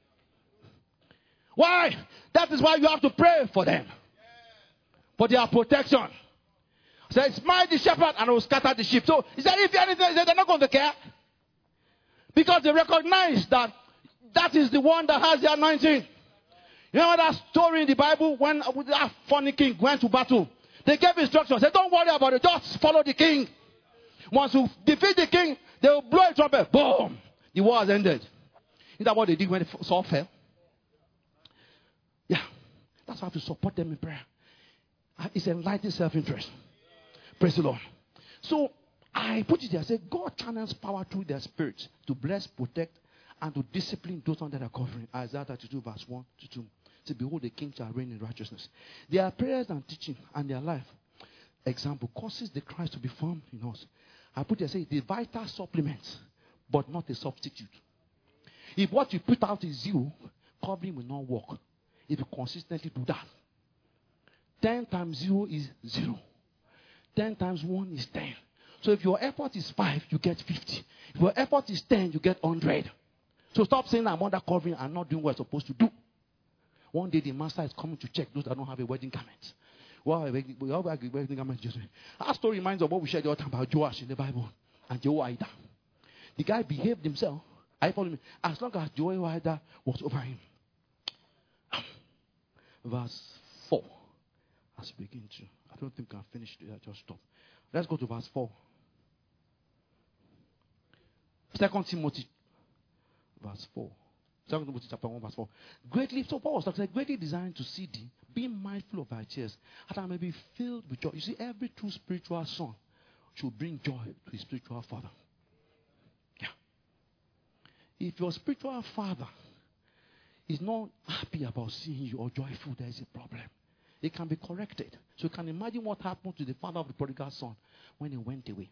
Why? That is why you have to pray for them. For their protection. He said, smite the shepherd and I will scatter the sheep. So he said, if anything, he said, they're not going to care. Because they recognize that that is the one that has the anointing. You know that story in the Bible when that funny king went to battle? They gave instructions. They said, don't worry about it. Just follow the king. Once you defeat the king, they will blow a trumpet. Boom. The war has ended. Isn't that what they did when Saul fell? Yeah. That's how to support them in prayer. It's enlightened self-interest. Praise the Lord. So I put it there. I said, God channels power through their spirits to bless, protect, and to discipline those under their covering. Isaiah thirty-two, verse one to two. Say, behold, the king shall reign in righteousness. Their prayers and teaching and their life, example, causes the Christ to be formed in us. I put there, say, the vital supplement, but not a substitute. If what you put out is zero, covering will not work. If you consistently do that. ten times zero is zero. ten times one is ten. So if your effort is five, you get fifty. If your effort is ten, you get one hundred. So stop saying I'm under covering and not doing what I'm supposed to do. One day the master is coming to check those that don't have a wedding garment. Well, we all have a wedding garment. Our story reminds of what we shared the other time about Joash in the Bible and Jehoiada. The guy behaved himself. I follow me. As long as Jehoiada was over him. Verse four. As we begin to. I don't think I'll finish it. I'll just stop. Let's go to verse four. Second Timothy, verse four. Second Timothy chapter one, verse four. Greatly, so Paul was talking, greatly designed to see thee, being mindful of thy tears, that I may be filled with joy. You see, every true spiritual son should bring joy to his spiritual father. Yeah. If your spiritual father is not happy about seeing you or joyful, there is a problem. It can be corrected. So you can imagine what happened to the father of the prodigal son when he went away.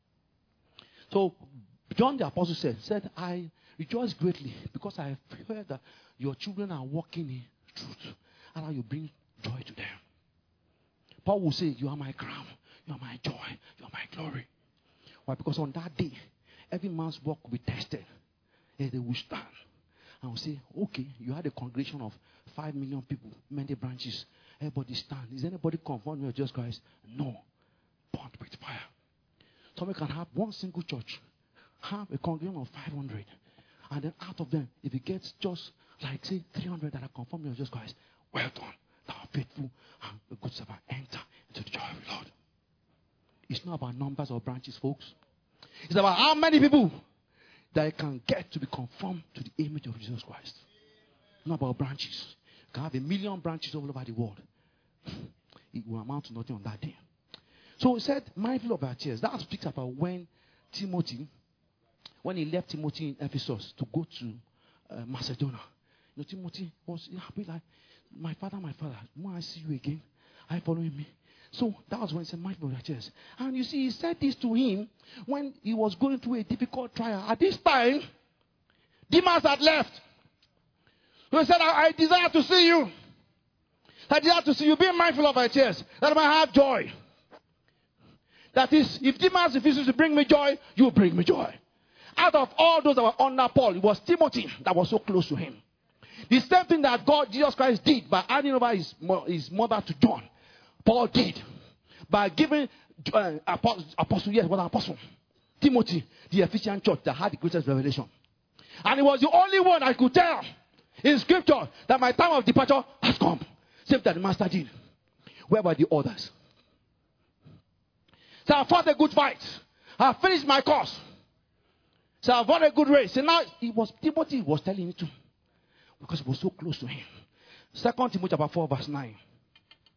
So John the Apostle said, said, I rejoice greatly because I have heard that your children are walking in truth and how you bring joy to them. Paul will say, you are my crown, you are my joy, you are my glory. Why? Because on that day, every man's work will be tested. And they will stand and will say, okay, you had a congregation of five million people, many branches. Everybody stand. Is anybody conformed with Jesus Christ? No. Burnt with fire. Somebody can have one single church, have a congregation of five hundred, and then out of them, if it gets just like say three hundred that are conformed with Jesus Christ, well done, thou faithful and a good servant, enter into the joy of the Lord. It's not about numbers or branches, folks. It's about how many people that can get to be conformed to the image of Jesus Christ. Not about branches. You can have a million branches all over the world. It will amount to nothing on that day. So he said, mindful of our tears. That speaks about when Timothy, when he left Timothy in Ephesus to go to uh, Macedonia. You know, Timothy was happy like, my father, my father, when I see you again, are you following me? So that was when he said, mindful of our tears. And you see, he said this to him when he was going through a difficult trial. At this time, Demas had left. So he said, I, I desire to see you. I desire to see you. Be mindful of my tears, that I might have joy. That is, if Demas refuses to bring me joy, you bring me joy. Out of all those that were under Paul, it was Timothy that was so close to him. The same thing that God, Jesus Christ, did by handing over his, his mother to John, Paul did. By giving uh, apostle, apostle, yes, what apostle? Timothy, the Ephesian church that had the greatest revelation. And it was the only one I could tell in scripture that my time of departure has come. Same that the master did. Where were the others? So I fought a good fight. I finished my course. So I won a good race. And now it was Timothy was telling me to. Because it was so close to him. Second Timothy chapter four verse nine.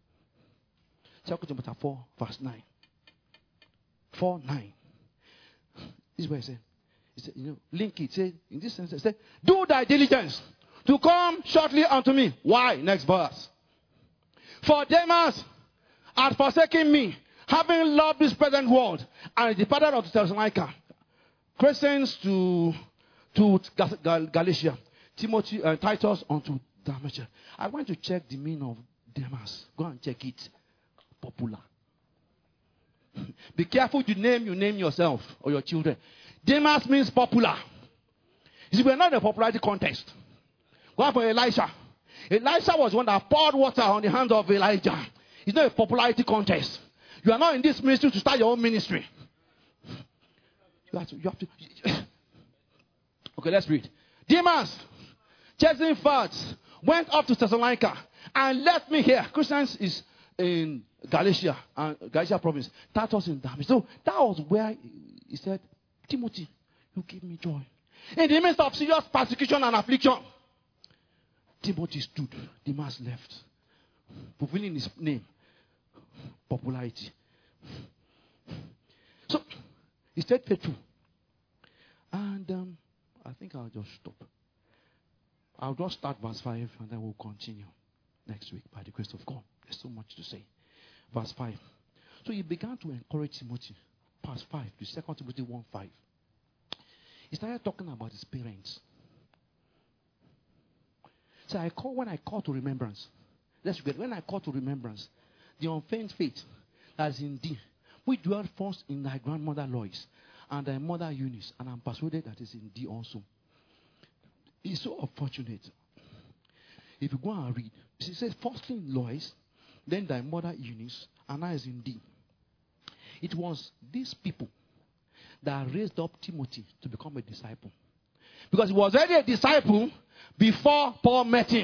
Second Timothy four, verse nine. four, nine. This is what he said. He said, you know, link it. Say, in this sense, he said, do thy diligence to come shortly unto me. Why? Next verse. For Demas had forsaken me, having loved this present world, and departed unto Thessalonica. Crescens to, to Gal- Galatia. Timothy, uh, Titus unto Dalmatia. I want to check the meaning of Demas. Go and check it. Popular. Be careful the name you name yourself or your children. Demas means popular. You see, we're not in a popularity contest. Go on for Elisha. Elisha was one that poured water on the hands of Elijah. It's not a popularity contest. You are not in this ministry to start your own ministry. You have to. You have to. Okay, let's read. Demas, chasing fats, went up to Thessalonica and left me here. Christians is in Galatia, and uh, Galatia province. Titus in Dalmatia. So that was where he said, Timothy, you give me joy. In the midst of serious persecution and affliction, Timothy stood. Demas left. Fulfilling his name. Popularity. So, he stayed faithful. And um, I think I'll just stop. I'll just start verse five and then we'll continue next week by the grace of God. There's so much to say. Verse five. So he began to encourage Timothy. Verse five to Second Timothy one five. He started talking about his parents. So I call when I call to remembrance. Let's get when I call to remembrance the unfeigned faith that is in thee, which dwelt first in thy grandmother Lois and thy mother Eunice, and I'm persuaded that is in thee also. It's so unfortunate. If you go and read, she says, firstly in Lois, then thy mother Eunice, and now is in thee. It was these people that raised up Timothy to become a disciple. Because he was already a disciple before Paul met him.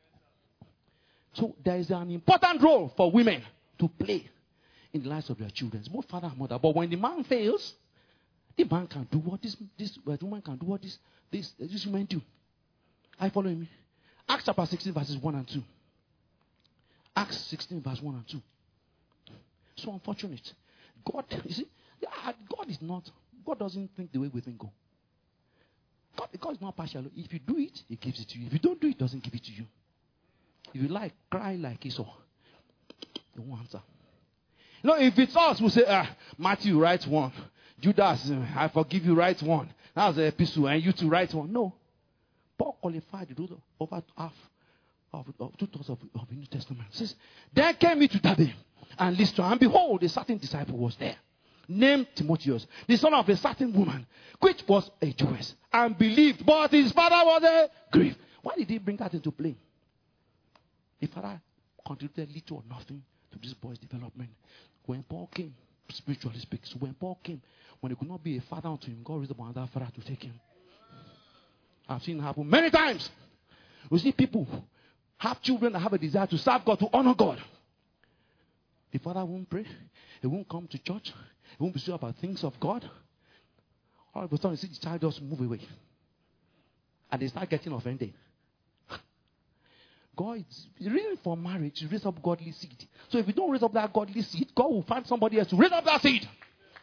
So there is an important role for women to play in the lives of their children, both father and mother. But when the man fails, the man can do what this this the woman can do what this this this woman do. Are you following me? Acts chapter sixteen verses one and two. Acts sixteen verse one and two. So unfortunate. God, you see, God is not. God doesn't think the way we think. Go. God, God is not partial. If you do it, He gives it to you. If you don't do it, He doesn't give it to you. If you like, cry like Esau. He won't answer. You know, if it's us, we'll say, ah, Matthew, write one. Judas, I forgive you, write one. That's the epistle, and you two write one. No. Paul qualified the rule over half of, of two thirds of, of the New Testament. It says, then came he to Derbe and Lystra, and behold, a certain disciple was there, named Timotheus, the son of a certain woman, which was a Jewess, and believed, but his father was a Greek. Why did he bring that into play? The father contributed little or nothing to this boy's development. When Paul came, spiritually speaking, so when Paul came, when he could not be a father unto him, God raised up another father to take him. I've seen it happen many times. You see people have children that have a desire to serve God, to honor God. The father won't pray. He won't come to church. He won't be sure about things of God. All of a sudden, you see the child just move away. And they start getting offended. God is really for marriage to raise up godly seed. So if you don't raise up that godly seed, God will find somebody else to raise up that seed.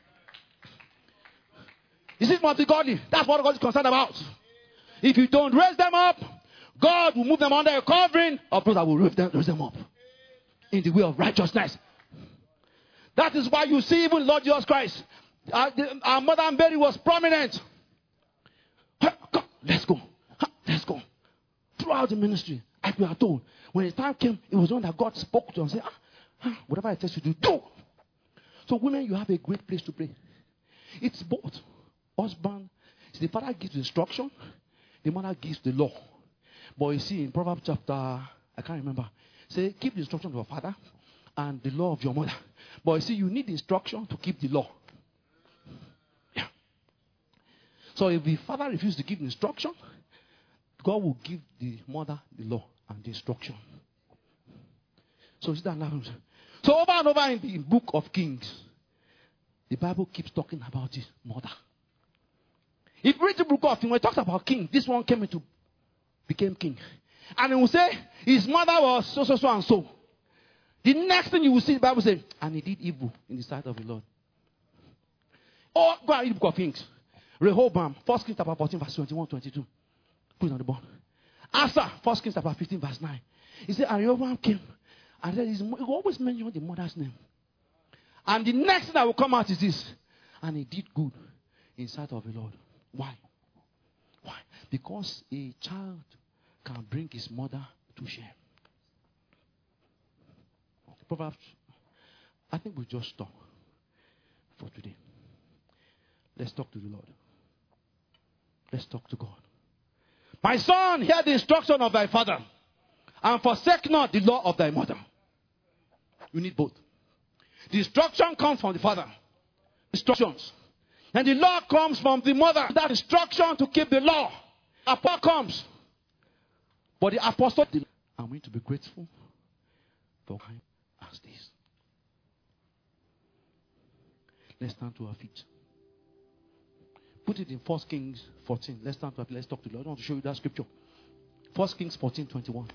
This is must be godly. That's what God is concerned about. If you don't raise them up, God will move them under a covering of those that will raise them, raise them up in the way of righteousness. That is why you see even Lord Jesus Christ, our, the, our mother Mary was prominent. Let's go. Let's go. Throughout the ministry, as we are told, when the time came, it was one that God spoke to and said, ah, ah, whatever I tell you to do, do. So women, you have a great place to play. It's both. Husband, the father gives the instruction, the mother gives the law. But you see in Proverbs chapter, I can't remember, say keep the instruction of your father and the law of your mother. But you see, you need the instruction to keep the law. Yeah. So if the father refuses to give the instruction, God will give the mother the law and the instruction. So is that happens? So over and over in the book of Kings, the Bible keeps talking about his mother. If you read the book of Kings, when it talks about king, this one came into became king. And it will say his mother was so so so and so. The next thing you will see, the Bible says, and he did evil in the sight of the Lord. Oh, go and read the book of Kings. Rehoboam, First Kings chapter fourteen, verse twenty-one, twenty-two. Put it on the board. Asa, First Kings chapter fifteen, verse nine. He said, and Rehoboam came. And then he always mentions the mother's name. And the next thing that will come out is this. And he did good in sight of the Lord. Why? Why? Because a child can bring his mother to shame. Proverbs, I think we'll just stop for today. Let's talk to the Lord. Let's talk to God. My son, hear the instruction of thy father, and forsake not the law of thy mother. You need both. The instruction comes from the father. Instructions. And the law comes from the mother. That instruction to keep the law. Apostle comes. But the apostle, I'm going to be grateful for time as this. Let's stand to our feet. Put it in First Kings fourteen. Let's stand to our feet. Let's talk to the Lord. I want to show you that scripture. First Kings fourteen, twenty-one.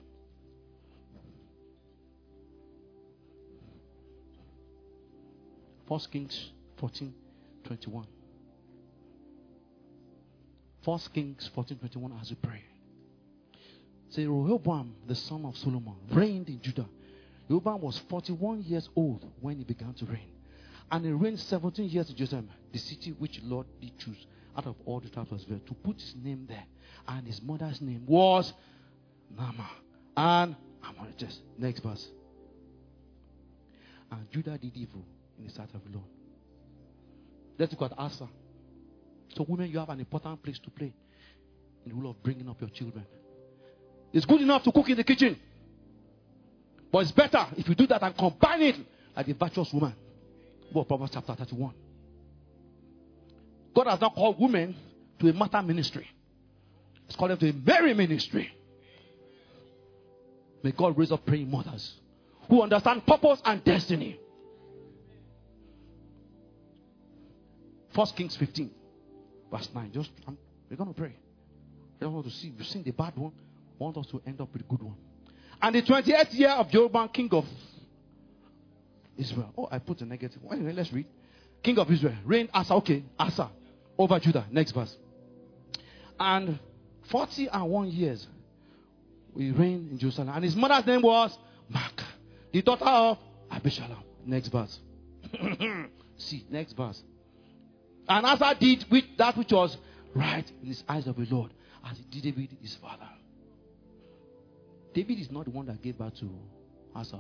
First Kings fourteen, twenty-one. First Kings fourteen, twenty-one as we pray. Say, Rehoboam, the son of Solomon, reigned in Judah. Rehoboam was forty-one years old when he began to reign. And he reigned seventeen years in Jerusalem, the city which the Lord did choose out of all the tribes of Israel, to put his name there. And his mother's name was Naamah. And I'm on the test. Next verse. And Judah did evil in the sight of the Lord. Let's look at Asa. So women, you have an important place to play in the role of bringing up your children. It's good enough to cook in the kitchen. But it's better if you do that and combine it like a virtuous woman. Well, Proverbs chapter thirty-one. God has not called women to a matter ministry. He's called them to a Mary ministry. May God raise up praying mothers who understand purpose and destiny. First Kings fifteen, verse nine. Just um, we're going to pray. I don't want to see. We've seen the bad one. I want us to end up with a good one. And the twenty-eighth year of Jeroboam, king of Israel. Oh, I put a negative. Anyway, let's read. King of Israel reigned Asa. Okay, Asa over Judah. Next verse. And forty and one years we reigned in Jerusalem. And his mother's name was Maacah, the daughter of Abishalom. Next verse. See, next verse. And Asa did with that which was right in his eyes of the Lord, as he did David his father. David is not the one that gave birth to Asa.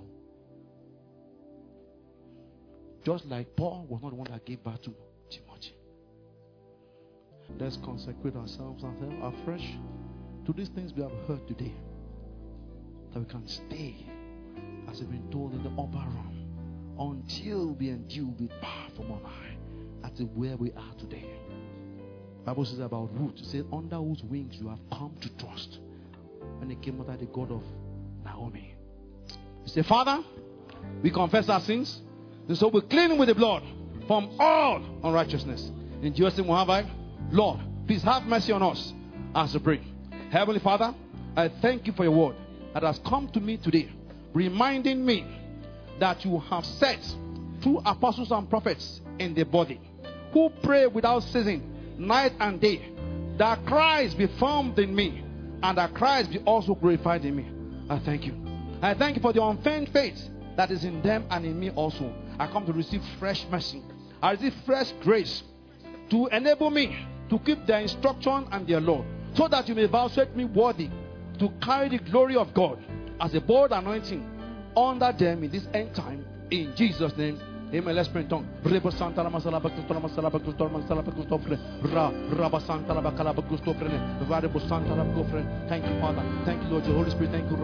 Just like Paul was not the one that gave birth to Timothy. Let's consecrate ourselves afresh to these things we have heard today. That we can stay, as we've been told, in the upper room until we endure with power from on high. That's where we are today. The Bible says about Ruth. It says, under whose wings you have come to trust. When they came under the God of Naomi. You say, Father, we confess our sins. And so we clean with the blood from all unrighteousness. In Jesus' name, Muhammad, Lord, please have mercy on us as we pray. Heavenly Father, I thank you for your word that has come to me today, reminding me that you have set through apostles and prophets in the body who pray without ceasing night and day, that Christ be formed in me and that Christ be also glorified in me. I thank you. I thank you for the unfeigned faith that is in them and in me also. I come to receive fresh mercy. I receive fresh grace to enable me to keep their instruction and their law, so that you may vouchsafe me worthy to carry the glory of God as a bold anointing under them in this end time. In Jesus' name, amen. Let's pray in tongue. Thank you, Father. Thank you, Lord. Your Holy Spirit. Thank you.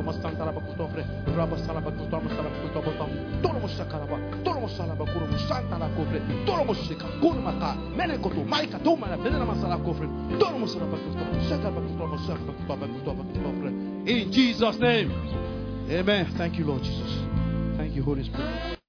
In Jesus' name. Amen. Thank you, Lord Jesus. Thank you, Holy Spirit.